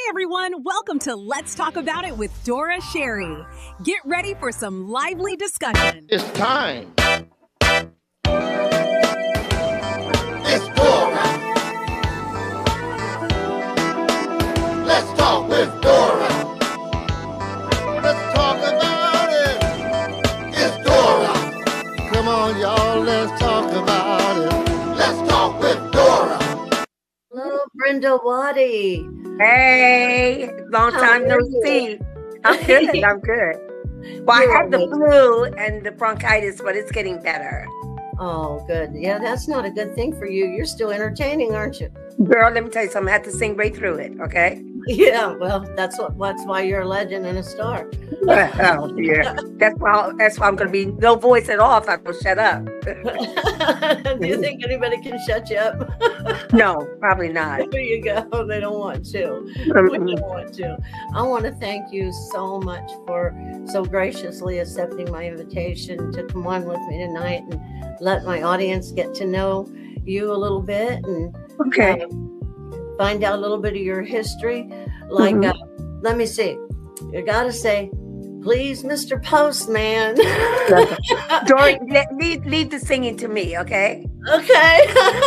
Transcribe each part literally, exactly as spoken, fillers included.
everyone. Welcome to Let's Talk About It with Dora Sherry. Get ready for some lively discussion. It's time. It's Dora. Let's talk with Dora. Let's talk about it. It's Dora. Come on, y'all. Let's talk about it. Let's talk with Dora. Hello, Brenda Waddy. Hey, long How time no are you? see. I'm good. I'm good. Well, You're I had the amazing. flu and the bronchitis, but it's getting better. Oh, good. Yeah, that's not a good thing for you. You're still entertaining, aren't you? Girl, let me tell you something. I had to sing right through it, okay? Yeah, well, that's what that's why you're a legend and a star. Oh, yeah. That's why, that's why I'm going to be no voice at all if I don't shut up. Do you think anybody can shut you up? No, probably not. There you go. They don't want to. We Mm-mm. don't want to. I want to thank you so much for so graciously accepting my invitation to come on with me tonight and let my audience get to know you a little bit and Okay. uh, find out a little bit of your history. Like, Mhm. uh, let me see. You got to say, please, Mister Postman. Dory, let, leave, leave the singing to me, okay? Okay.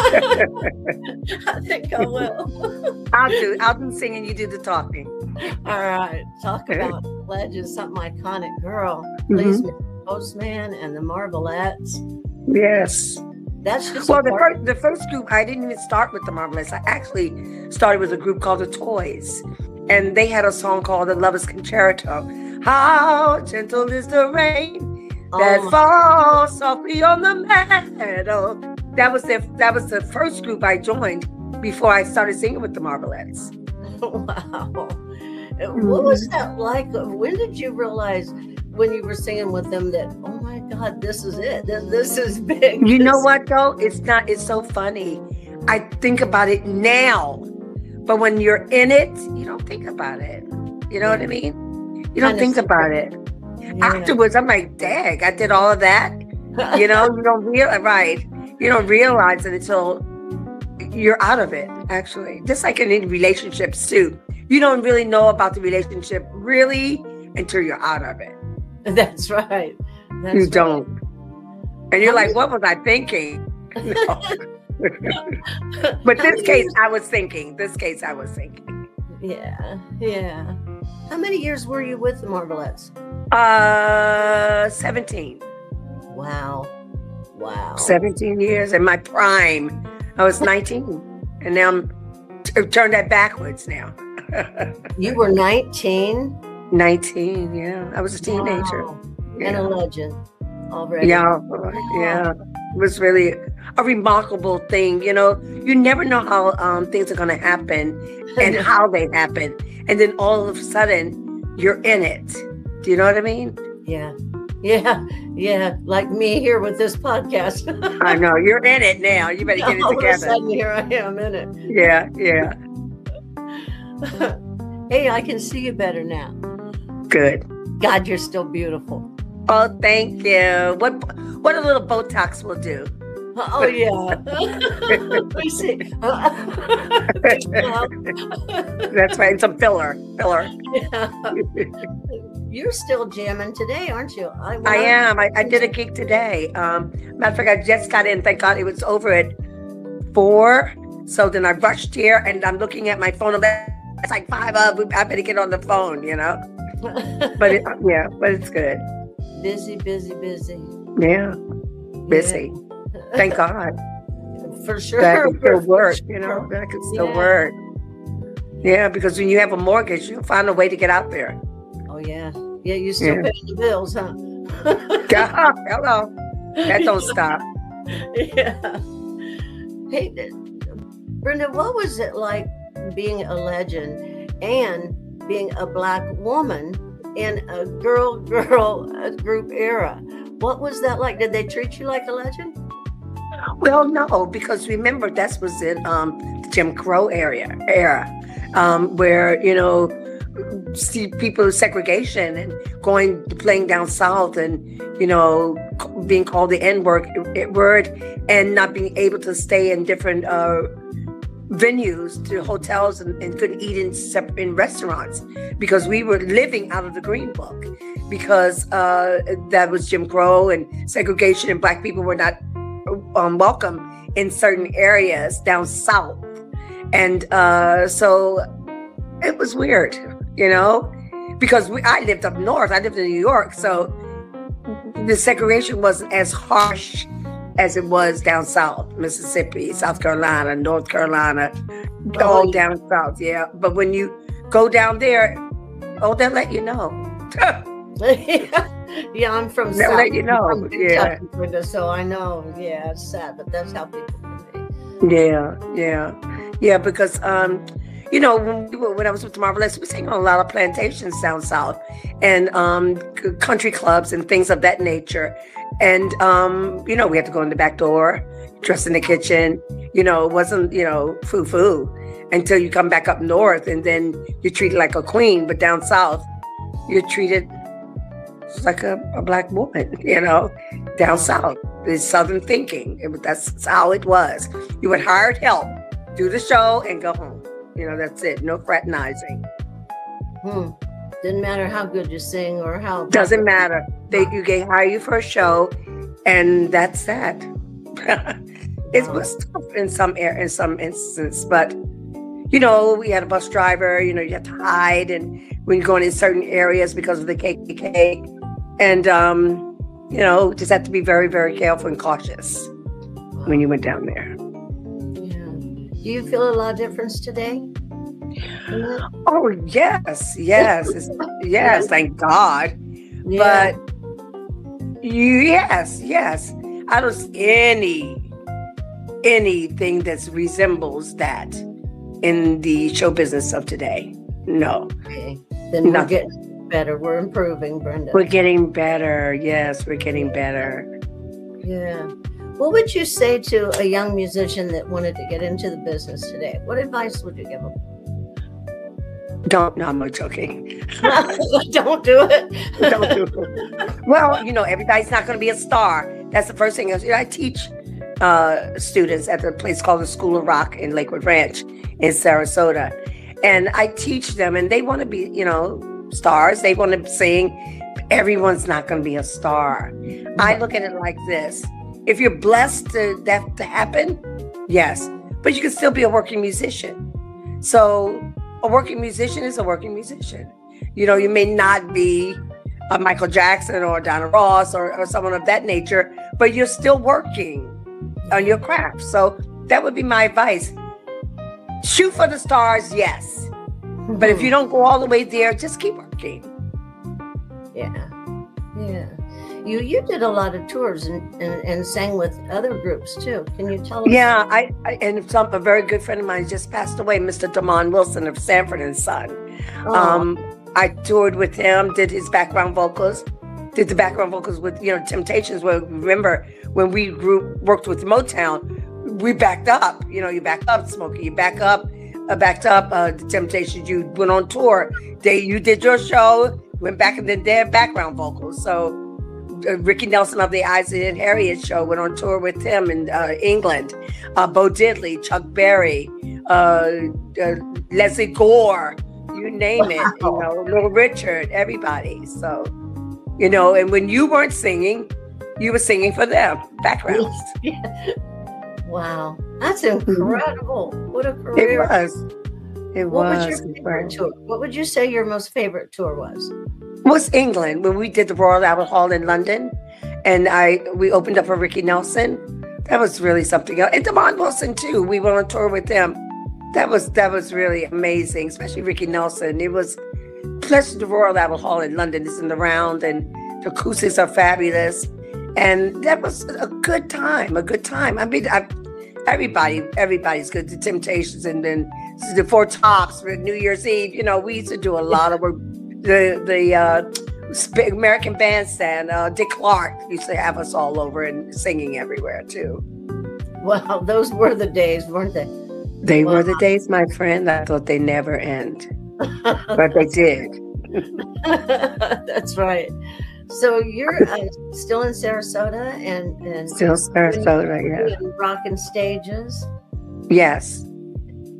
I think I will. I'll do I'll do singing, you do the talking. All right. Talk about legends, something iconic. Girl, please, Mister Postman and the Marvelettes. Yes. That's just Well, a the part- first, the first group, I didn't even start with the Marvelettes. I actually started with a group called the Toys. And they had a song called The Lover's Concerto. How gentle is the rain that Oh my- falls softly on the meadow. That was the that was the first group I joined before I started singing with the Marvelettes. Wow. What was that like? When did you realize when you were singing with them that, oh my God, this is it? This, this is big. You know This- what though? It's not, it's so funny. I think about it now, but when you're in it, you don't think about it. You know what I mean? You don't Kinda think about secret. it. Yeah. Afterwards, I'm like, dang, I did all of that. You know, you don't realize, right? You don't realize it until you're out of it, actually. Just like in any relationships too. You don't really know about the relationship really until you're out of it. That's right. That's You right. don't. And you're How like, many- what was I thinking? No. But How this many case, years- I was thinking. This case, I was thinking. Yeah, yeah. How many years were you with the Marvelettes? Uh, seventeen. Wow. Wow. seventeen years in my prime. I was nineteen. And now I'm t- turned that backwards now. You were nineteen? nineteen, yeah. I was a teenager. Wow. And a Yeah. legend already. Yeah, yeah. It was really a remarkable thing. You know, you never know how um, things are going to happen and how they happen. And then all of a sudden, you're in it. Do you know what I mean? Yeah. Yeah. Yeah. Like me here with this podcast. I know. You're in it now. You better get it All of a together. sudden, here I am in it. Yeah, yeah. Hey, I can see you better now. Good. God, you're still beautiful. Oh, thank you. What what a little Botox will do. Oh, yeah. We see. That's right. Some filler. Filler. Yeah. You're still jamming today, aren't you? I, when I am. I, I did a gig today. Um, matter of fact, I just got in. Thank God it was over at four. So then I rushed here and I'm looking at my phone. It's like five up. I better get on the phone, you know. But it, yeah, but it's good. Busy, busy, busy. Yeah, busy. Yeah. Thank God For sure. that I can still for work. sure. You know, that I can still Yeah. work. Yeah, because when you have a mortgage, you find a way to get out there. Oh, yeah. Yeah, you still Yeah. paying the bills, huh? God, hello. That don't stop. Yeah. Hey, th- Brenda, what was it like being a legend and being a Black woman in a girl girl uh, group era? What was that like? Did they treat you like a legend? Well, no, because remember that was in um, the Jim Crow area era, um, where you know, see people segregation and going playing down south, and you know, c- being called the N word, word, and not being able to stay in different uh, venues to hotels and, and couldn't eat in separate in restaurants because we were living out of the Green Book, because uh, that was Jim Crow and segregation, and Black people were not um, welcome in certain areas down south. And uh, so it was weird, you know, because we, I lived up north. I lived in New York, so the segregation wasn't as harsh as it was down south, Mississippi, South Carolina, North Carolina, all down south, yeah. But when you go down there, oh, they'll let you know. Yeah, I'm from they'll South. let you know, I'm from yeah. Kentucky, so I know, yeah, it's sad, but that's how people can be. Yeah, yeah, yeah, because, um, you know, when, we were, when I was with Marvelous, we were singing on a lot of plantations down south and um, c- country clubs and things of that nature. And, um, you know, we had to go in the back door, dress in the kitchen. You know, it wasn't, you know, foo-foo until you come back up north, and then you're treated like a queen. But down south, you're treated like a, a Black woman, you know, down south. It's Southern thinking. It, that's how it was. You would hire help, do the show, and go home. You know, that's it. No fraternizing. Hmm. Didn't matter how good you sing or how. Doesn't matter. They you get hire you for a show, and that's that. It was tough in some air in some instances, but you know, we had a bus driver. You know, you had to hide, and when you're going in certain areas because of the K K K, and um, you know, just have to be very, very careful and cautious when you went down there. Yeah. Do you feel a lot of difference today? Oh yes, yes, it's, yes. Thank God. Yeah. But yes, yes. I don't see any anything that resembles that in the show business of today. No. Okay. Then we're Nothing. getting better. We're improving, Brenda. We're getting better. Yes, we're getting better. Yeah. What would you say to a young musician that wanted to get into the business today? What advice would you give them? Don't, no, I'm joking. Don't do it. Don't do it. Well, you know, everybody's not going to be a star. That's the first thing. I teach uh, students at the place called the School of Rock in Lakewood Ranch in Sarasota. And I teach them, and they want to be, you know, stars. They want to sing. Everyone's not going to be a star. I look at it like this. If you're blessed to that to happen, yes. But you can still be a working musician. So a working musician is a working musician. You know, you may not be a Michael Jackson or Donna Ross or, or someone of that nature, but you're still working on your craft. So that would be my advice. Shoot for the stars, yes. But if you don't go all the way there, just keep working. Yeah. Yeah. You you did a lot of tours and, and, and sang with other groups too. Can you tell us? Yeah, I, I and some a very good friend of mine just passed away, Mister Damon Wilson of Sanford and Son. Oh. Um, I toured with him, did his background vocals, did the background vocals with, you know, Temptations. Where remember when we grew worked with Motown, we backed up. You know, you back up, Smokey, you back up, uh, backed up uh, the Temptations. You went on tour. They you did your show, went back and did their background vocals. So. Uh, Ricky Nelson of the Isaac and Harriet show went on tour with him in uh, England. Uh, Bo Diddley, Chuck Berry, uh, uh, Leslie Gore, you name it. You know, Little Richard, everybody. So, you know, and when you weren't singing, you were singing for them, backgrounds. Wow, that's incredible! What a career! It was. It what was. was your favorite tour? What would you say your most favorite tour was? Was England, when we did the Royal Albert Hall in London, and I we opened up for Ricky Nelson. That was really something else. And Damon Wilson too. We went on tour with them. That was that was really amazing, especially Ricky Nelson. It was plus the Royal Albert Hall in London is in the round, and the acoustics are fabulous, and that was a good time. A good time. I mean, I, everybody everybody's good. The Temptations, and then the Four Tops for New Year's Eve. You know, we used to do a lot of work. The the uh, American Bandstand, uh, Dick Clark used to have us all over and singing everywhere too. Wow, those were the days, weren't they? They wow. were the days, my friend. I thought they never end, but they did. That's right. So you're uh, still in Sarasota and and still Sarasota, yeah. Rocking stages. Yes.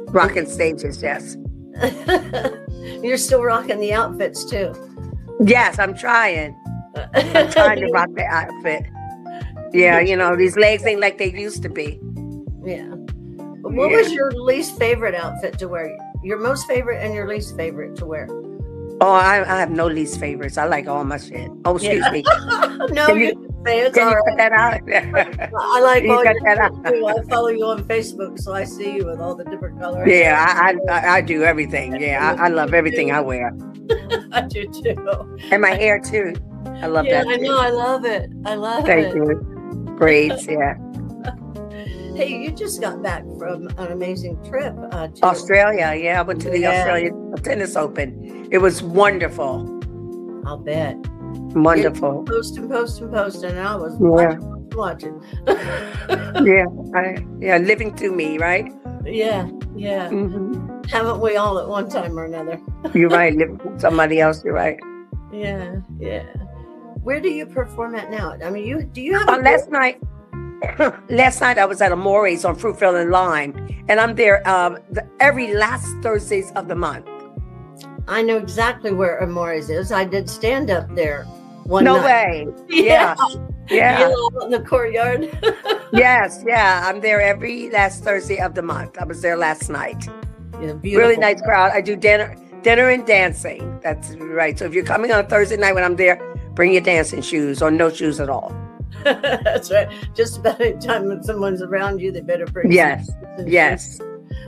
Rocking stages, yes. You're still rocking the outfits too. Yes, I'm trying. I'm trying to rock the outfit. Yeah, you know, these legs ain't like they used to be. Yeah. What Yeah. was your least favorite outfit to wear? Your most favorite and your least favorite to wear? Oh, I, I have no least favorites. I like all my shit. Oh, excuse Yeah. me. No, Can you you- can say it's Can all you cut right. that out? I like You all cut your that out. too. I follow you on Facebook, so I see you with all the different colors. Yeah, I, I I do everything. Yeah, I, I love everything I wear. I do too. And my hair too. I love Yeah, that I too. know. I love it. I love Thank it. you. Braids, yeah. Hey, you just got back from an amazing trip uh, to Australia, yeah. I went to the Yeah. Australian Tennis Open. It was wonderful. I'll bet. Wonderful. Post and post and post, and I was Yeah. watching, watching. Yeah. I, yeah, living through me, right? yeah, yeah. hmm Haven't we all at one time or another? You're right. Living with somebody else, you're right. Yeah, yeah. Where do you perform at now? I mean, you do you have Uh, a last night, last night I was at Amores on Fruitvale and Lime, and I'm there um, the, every last Thursdays of the month. I know exactly where Amores is. I did stand up there one No night. way. Yeah. Yeah. You know, in the courtyard. Yes, yeah. I'm there every last Thursday of the month. I was there last night. Yeah, Really beautiful. nice crowd. I do dinner, dinner and dancing. That's right. So if you're coming on a Thursday night when I'm there, bring your dancing shoes or no shoes at all. That's right. Just about any time when someone's around you, they better bring. Yes, some- yes.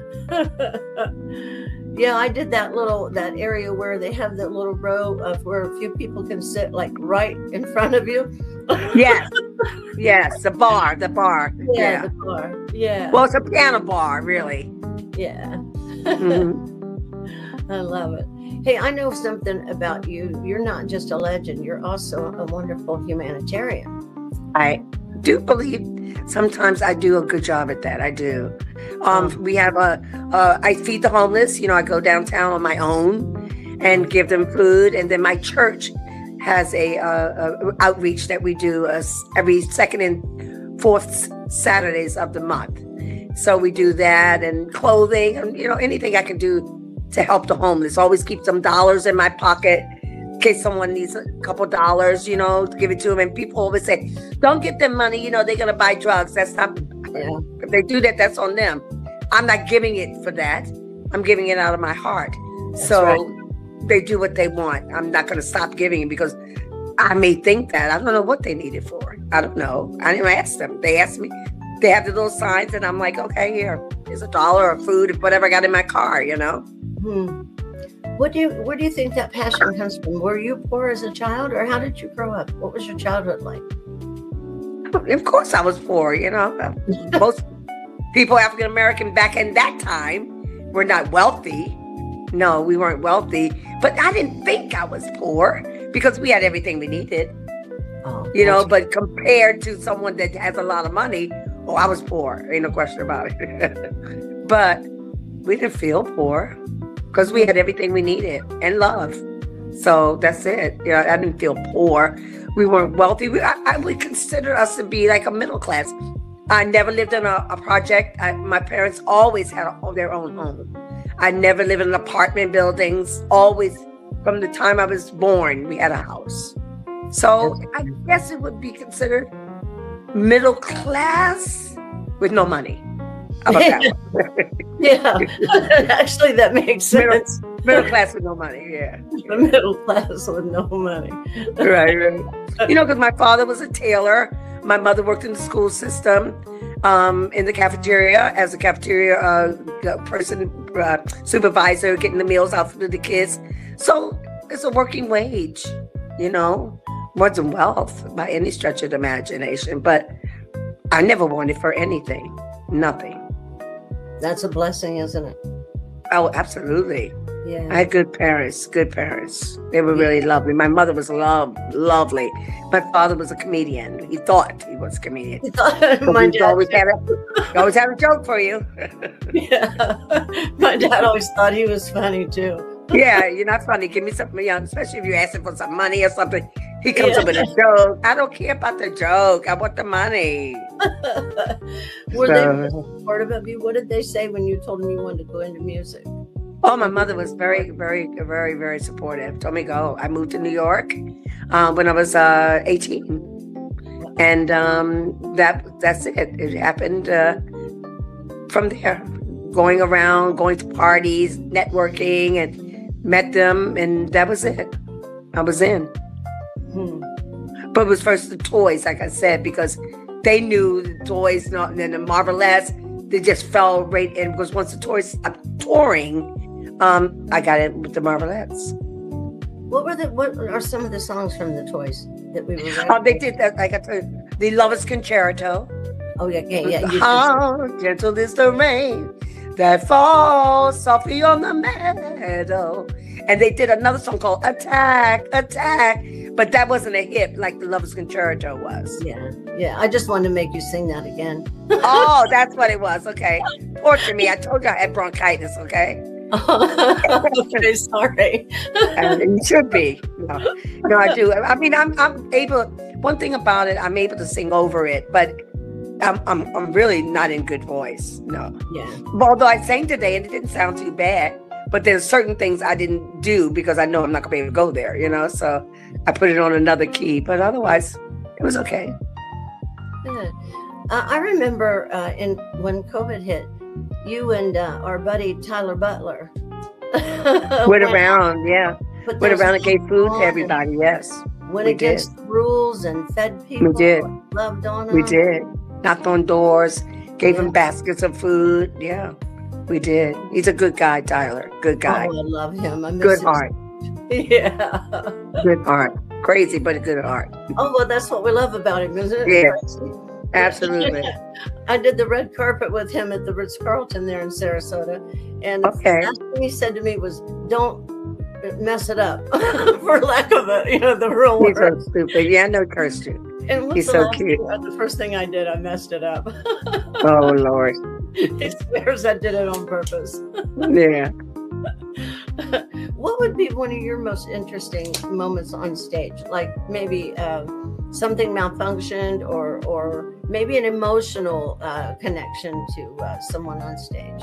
Yeah, I did that little that area where they have that little row of where a few people can sit like right in front of you. Yes, yes. The bar, the bar. Yeah, Yeah. the bar. Yeah, Well, it's a piano bar, really. yeah. Mhm. I love it. Hey, I know something about you. You're not just a legend. You're also a wonderful humanitarian. I do believe sometimes I do a good job at that. I do. Um, we have a, uh, I feed the homeless. You know, I go downtown on my own and give them food. And then my church has a, uh, uh outreach that we do uh, every second and fourth Saturdays of the month. So we do that and clothing and, you know, anything I can do to help the homeless. Always keep some dollars in my pocket in case someone needs a couple dollars, you know, to give it to them. And people always say, don't give them money, you know, they're going to buy drugs. That's not, Yeah. if they do that, that's on them. I'm not giving it for that. I'm giving it out of my heart. That's so right. they do what they want. I'm not going to stop giving it because I may think that. I don't know what they need it for. I don't know. I didn't ask them. They asked me. They have the little signs and I'm like, okay, here, here's a dollar or food, whatever I got in my car, you know? Hmm. What do you, where do you think that passion comes from? Were you poor as a child, or how did you grow up? What was your childhood like? Of course I was poor, you know. Most people, African American back in that time, were not wealthy. No, we weren't wealthy. But I didn't think I was poor because we had everything we needed. Oh, You know, that's- but compared to someone that has a lot of money, oh, I was poor. Ain't no question about it. But we didn't feel poor because we had everything we needed and love. So that's it. You know, I didn't feel poor. We weren't wealthy. We, I, I would consider us to be like a middle class. I never lived in a, a project. I, my parents always had a, their own home. I never lived in apartment buildings. Always, from the time I was born, we had a house. So I guess it would be considered middle class with no money. How about that one? yeah, actually, that makes Middle- sense. Middle class with no money, yeah. The middle class with no money. Right, right. You know, because my father was a tailor. My mother worked in the school system, um, in the cafeteria as a cafeteria uh, person, uh, supervisor, getting the meals out for the kids. So it's a working wage, you know, wasn't wealth by any stretch of the imagination. But I never wanted for anything, nothing. That's a blessing, isn't it? Oh, absolutely. Yeah. I had good parents, good parents. They were really lovely. My mother was love, lovely. My father was a comedian. He thought he was a comedian. My He dad, always had a, he always had a joke for you. yeah. My dad always thought he was funny too. Yeah, you're not funny. Give me something, you know, especially if you're asking for some money or something. He comes Yeah. up with a joke. I don't care about the joke. I want the money. Were So- they supportive of you? What did they say when you told them you wanted to go into music? Oh, my mother was very, very, very, very supportive. Told me go. I moved to New York uh, when I was uh, eighteen, and um, that that's it. It happened uh, from there. Going around, going to parties, networking, and met them, and that was it. I was in. Hmm. But it was first the toys, like I said, because they knew the toys, not and then the Marvelettes. They just fell right in because once the toys stopped touring. Um, I got it with the Marvelettes. What were the what are some of the songs from the Toys that we were? Oh, they did that. Like I told you, the Lovers Concerto. Oh yeah, yeah, yeah. you- How gentle is the rain that falls softly on the meadow. And they did another song called Attack, Attack. But that wasn't a hit like the Lovers Concerto was. Yeah, yeah. I just wanted to make you sing that again. Oh, that's what it was. Okay. Torture me. I told you I had bronchitis, okay? Okay, sorry. And it should be. No, no, I do. I mean, I'm I'm able. One thing about it, I'm able to sing over it, but I'm I'm I'm really not in good voice. No. Yeah. Although I sang today and it didn't sound too bad, but there's certain things I didn't do because I know I'm not gonna be able to go there. You know, so I put it on another key. But otherwise, it was okay. Good. Uh, I remember uh, in when COVID hit, you and uh, our buddy Tyler Butler Went went around, yeah. put Went those around and gave food to on everybody. Yes, and Went we against the rules and fed people. did. and loved on them. we did. Knocked on doors, gave Yeah. him baskets of food. Yeah, we did. He's a good guy, Tyler. Good Oh, guy. I love him. I miss Good his- heart. Yeah. Good heart. Crazy, but a good heart. Oh well, that's what we love about him, isn't it? Yeah. Crazy? Absolutely. I did the red carpet with him at the Ritz Carlton there in Sarasota, and Okay. the last thing he said to me was, "Don't mess it up," for lack of a, you know, the real He's word. so stupid. Yeah, I know cursed you. And what's he's the so last cute. thing- the first thing I did, I messed it up. Oh Lord. He swears I did it on purpose. Yeah. What would be one of your most interesting moments on stage? Like maybe uh, something malfunctioned, or or maybe an emotional uh, connection to uh, someone on stage.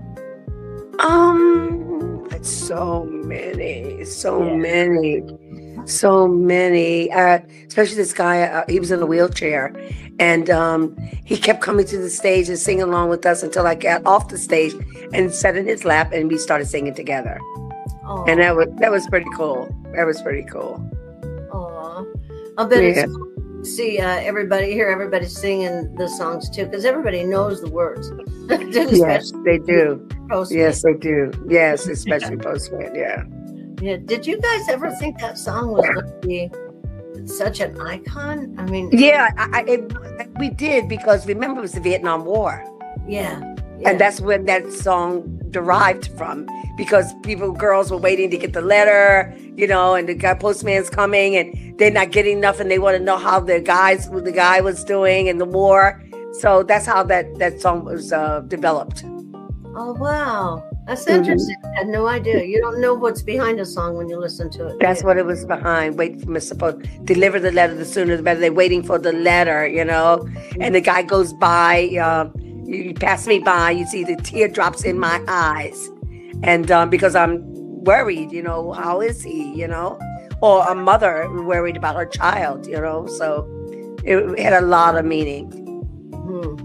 Um, it's so many, so Yeah. many, so many. Uh, especially this guy. Uh, he was in a wheelchair, and um, he kept coming to the stage and singing along with us until I got off the stage and sat in his lap, and we started singing together. Oh, And that was that was pretty cool. That was pretty cool. aw. I bet Yeah. it's cool to see uh, everybody, hear everybody singing the songs too, because everybody knows the words. Yes, they do. Especially Yes, they do. Yes, especially Postman. Yeah. Yeah. Did you guys ever think that song was going to be such an icon? I mean, Yeah, I, I, it, we did because remember it was the Vietnam War. yeah. yeah. And that's when that song derived from, because people, girls were waiting to get the letter, you know, and the guy postman's coming and they're not getting enough and they want to know how the guys, what the guy was doing in the war. So that's how that, that song was uh, developed. Oh, wow. That's Mhm. interesting. I had no idea. You don't know what's behind a song when you listen to it. That's Yeah. what it was behind. Wait for Mister Post. Deliver the letter, the sooner the better. They're waiting for the letter, you know. And the guy goes by, uh, you, you pass me by, you see the teardrops in my eyes. And um, because I'm worried, you know, how is he, you know? Or a mother worried about her child, you know. So it, it had a lot of meaning. Hmm.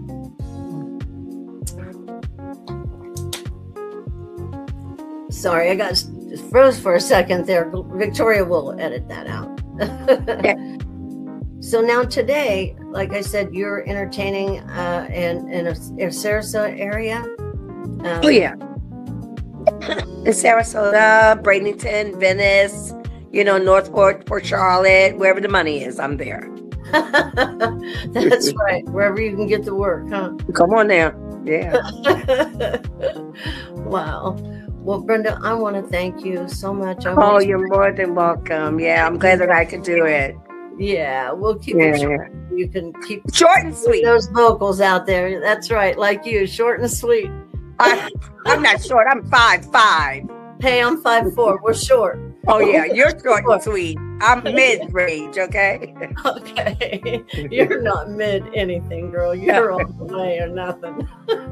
Sorry, I got s- froze for a second there. Victoria will edit that out. So now today, like I said, you're entertaining uh, in in a, in Sarasota area. Um, Oh, yeah. In Sarasota, Bradenton, Venice, you know, Northport, Port Charlotte, wherever the money is, I'm there. That's right. Wherever you can get to work, huh? Come on now. Yeah. Wow. Well, Brenda, I want to thank you so much. I Oh, want you're more than welcome. Yeah, I'm glad that I could do it. yeah, we'll keep Yeah, it short. You can keep short and sweet. those vocals out there. That's right, like you, short and sweet. I, I'm not short. I'm five five. Hey, I'm five four. We're short. Oh yeah, you're short and sweet. I'm mid-range, okay? Okay. You're not mid anything, girl. You're on the way or nothing.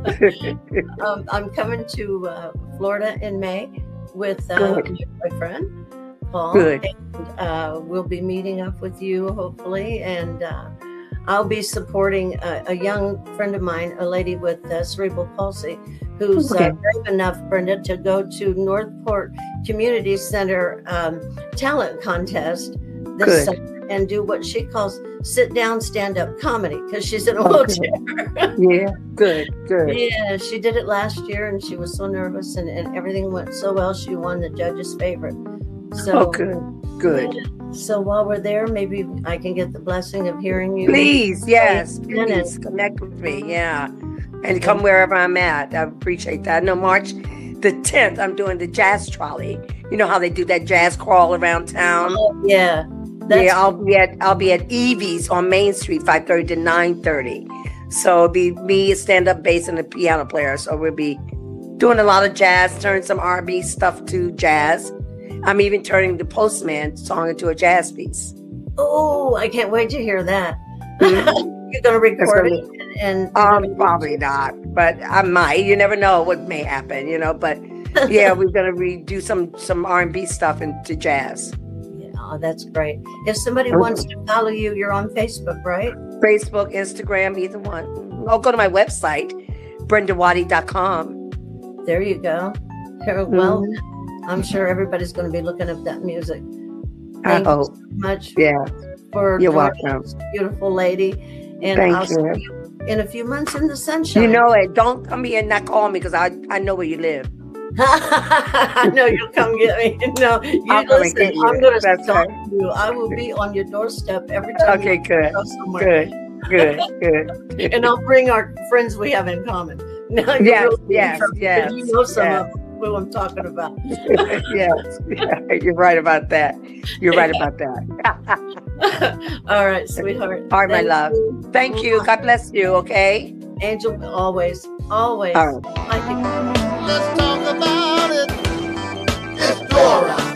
um, I'm coming to uh, Florida in May with uh, my boyfriend, Paul. Good. And uh, we'll be meeting up with you, hopefully. And uh, I'll be supporting a, a young friend of mine, a lady with uh, cerebral palsy, who's Okay. uh, brave enough, Brenda, to go to Northport Community Center um, talent contest this Good. summer and do what she calls sit down, stand up comedy because she's in a Okay. wheelchair. Yeah, good, good. Yeah, she did it last year and she was so nervous and, and everything went so well. She won the judge's favorite. So, Oh, good, good. so while we're there, maybe I can get the blessing of hearing you. Please, yes, Yeah. please connect with me. Yeah. And come wherever I'm at. I appreciate that. No, March the tenth, I'm doing the jazz trolley. You know how they do that jazz crawl around town? Oh, yeah. That's yeah, I'll be at I'll be at Evie's on Main Street, five thirty to nine thirty. So it'll be me, a stand-up bass, and a piano player. So we'll be doing a lot of jazz, turning some R and B stuff to jazz. I'm even turning the Postman song into a jazz piece. Oh, I can't wait to hear that. Mhm. You're going to record gonna it and, and Um, probably not, but I might. You never know what may happen, you know. But yeah, we're gonna redo some some R and B stuff into jazz. Yeah, oh, that's great. If somebody wants to follow you, you're on Facebook, right? Facebook, Instagram, either one. I'll go to my website, brenda waddy dot com. There you go. Here- Well, I'm sure everybody's going to be looking up that music. I Thank you hope. so much Yeah, for you're joining welcome. this beautiful lady. And Thank I'll you. see you in a few months in the sunshine. You know it. Don't come here and not call me because I I know where you live. I know you'll come get me. No, you I'll come and listen. get you. I'm going to That's stalk right. you. I will be on your doorstep every time Okay, you good, go somewhere. good, good, good. And I'll bring our friends we have in common. Now you're Yes, really yes, interested, yes, You know some yes. of who I'm talking about. Yes, yeah, you're right about that. You're right about that. All right, sweetheart. All right, my Thank love. you. Thank you. God bless you. Okay. Angel, always, always. All right. I think Let's talk about it. It's Dora.